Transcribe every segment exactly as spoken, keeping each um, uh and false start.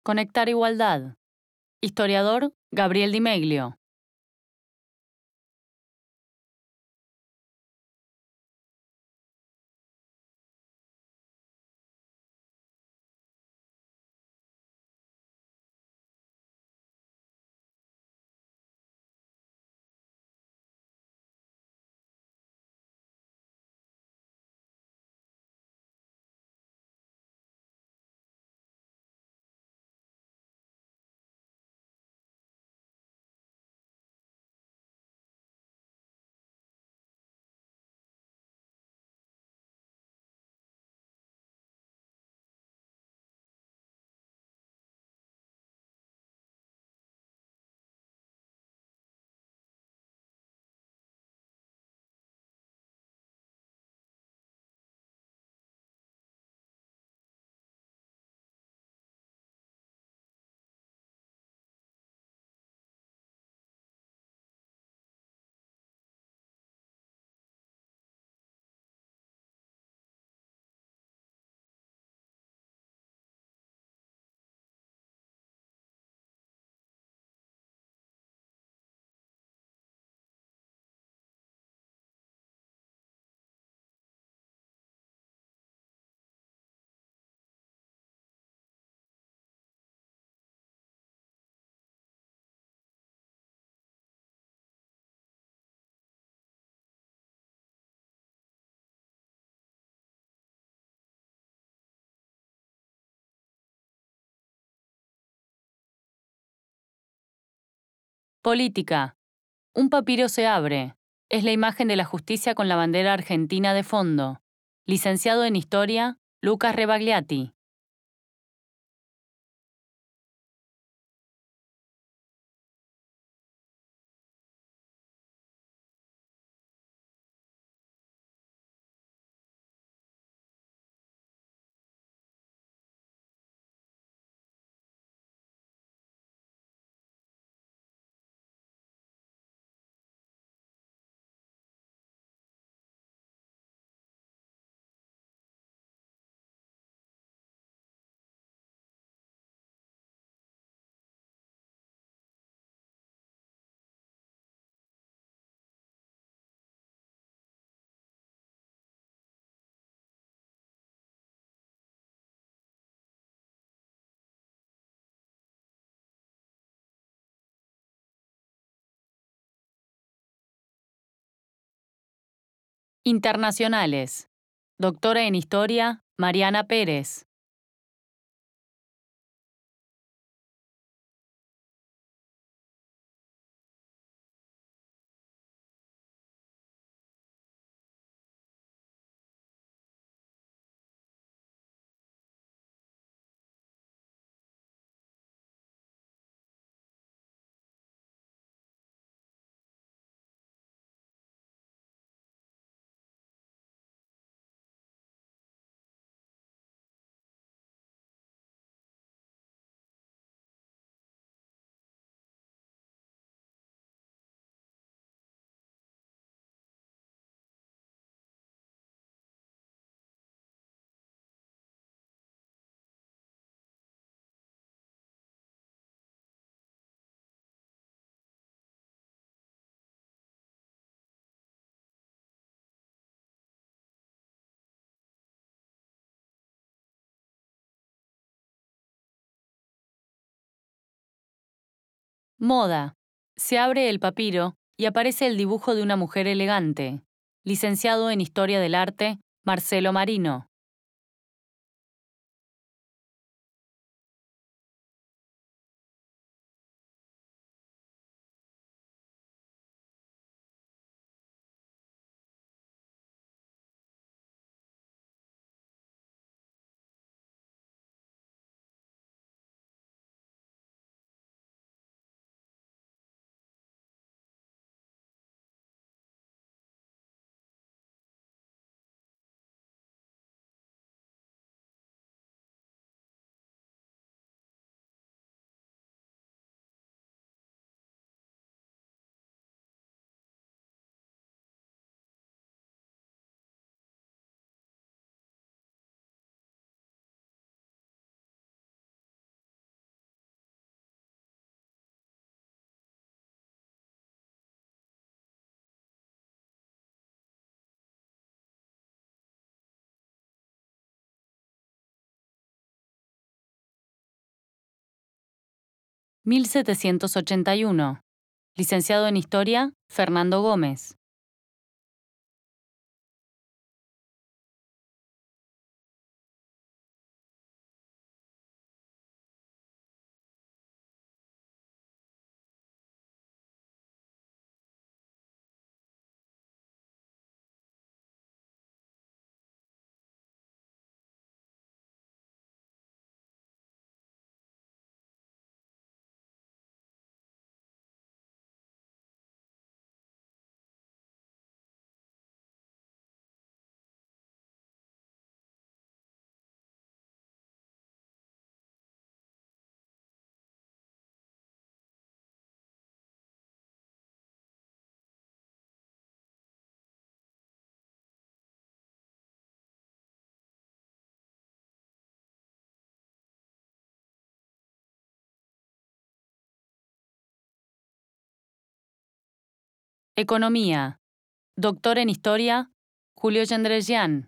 Conectar igualdad. Historiador Gabriel Di Meglio. Política. Un papiro se abre. Es la imagen de la justicia con la bandera argentina de fondo. Licenciado en Historia, Lucas Rebagliati. Internacionales. Doctora en Historia, Mariana Pérez. Moda. Se abre el papiro y aparece el dibujo de una mujer elegante. Licenciado en Historia del Arte, Marcelo Marino. mil setecientos ochenta y uno. Licenciado en Historia, Fernando Gómez. Economía. Doctor en Historia, Julio Yendresian.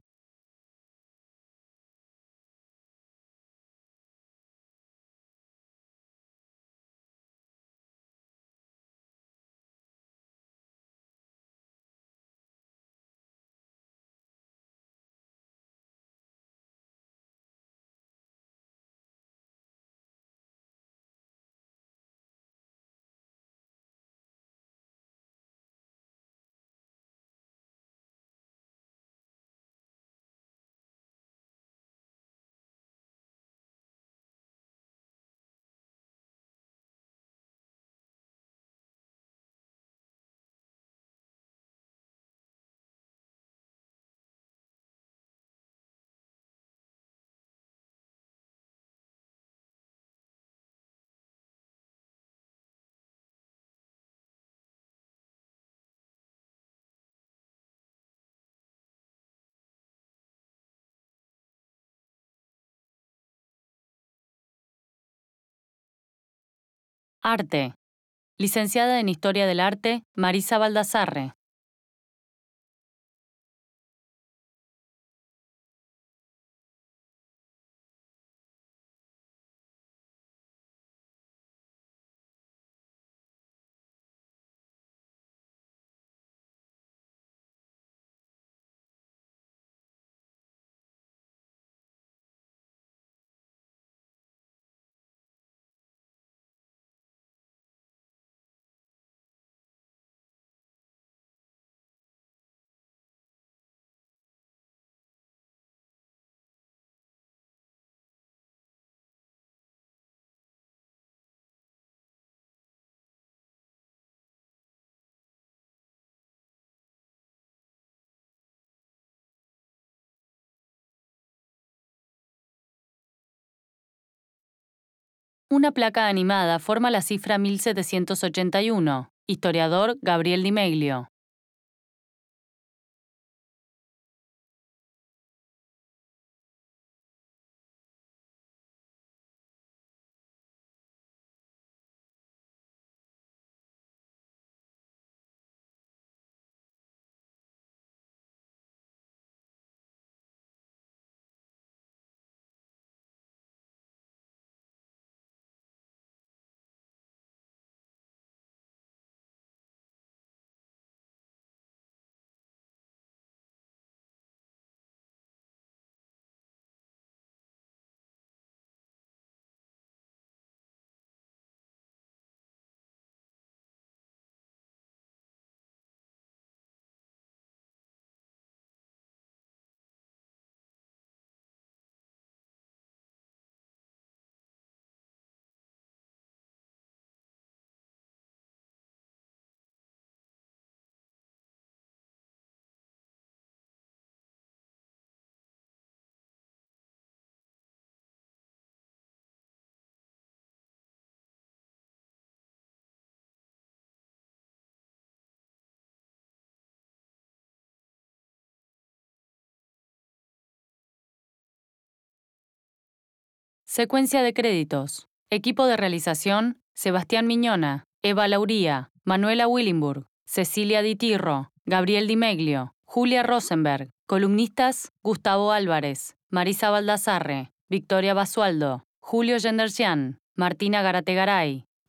Arte. Licenciada en Historia del Arte, Marisa Baldassarre. Una placa animada forma la cifra mil setecientos ochenta y uno. Historiador Gabriel Di Meglio. Secuencia de créditos. Equipo de realización: Sebastián Miñona, Eva Lauría, Manuela Willenburg, Cecilia Di Tirro, Gabriel Di Meglio, Julia Rosenberg. Columnistas: Gustavo Álvarez, Marisa Baldassarre, Victoria Basualdo, Julio Yendresian, Martina Garategaray,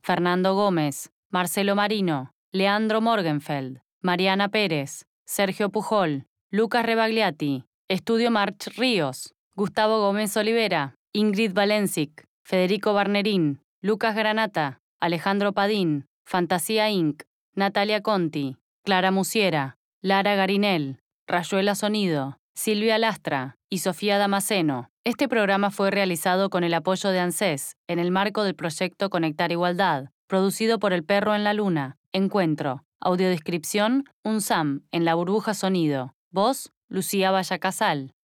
Fernando Gómez, Marcelo Marino, Leandro Morgenfeld, Mariana Pérez, Sergio Pujol, Lucas Rebagliati, Estudio March Ríos, Gustavo Gómez Olivera, Ingrid Valencic, Federico Barnerín, Lucas Granata, Alejandro Padín, Fantasía incorporated, Natalia Conti, Clara Musiera, Lara Garinel, Rayuela Sonido, Silvia Lastra y Sofía Damasceno. Este programa fue realizado con el apoyo de ANSES en el marco del proyecto Conectar Igualdad, producido por El Perro en la Luna, Encuentro, audiodescripción, UNSAM, en la burbuja sonido. Voz, Lucía Vallacasal.